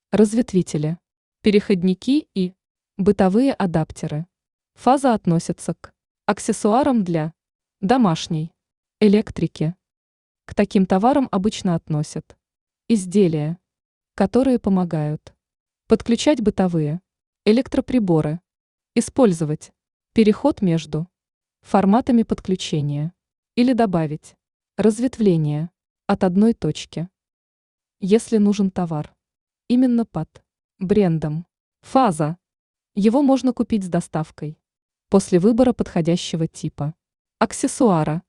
разветвители, переходники и бытовые адаптеры. Фаза относится к аксессуарам для домашней электрики. К таким товарам обычно относят изделия, которые помогают подключать бытовые электроприборы, использовать переход между форматами подключения или добавить разветвление от одной точки. Если нужен товар именно под брендом «Фаза», его можно купить с доставкой после выбора подходящего типа аксессуара.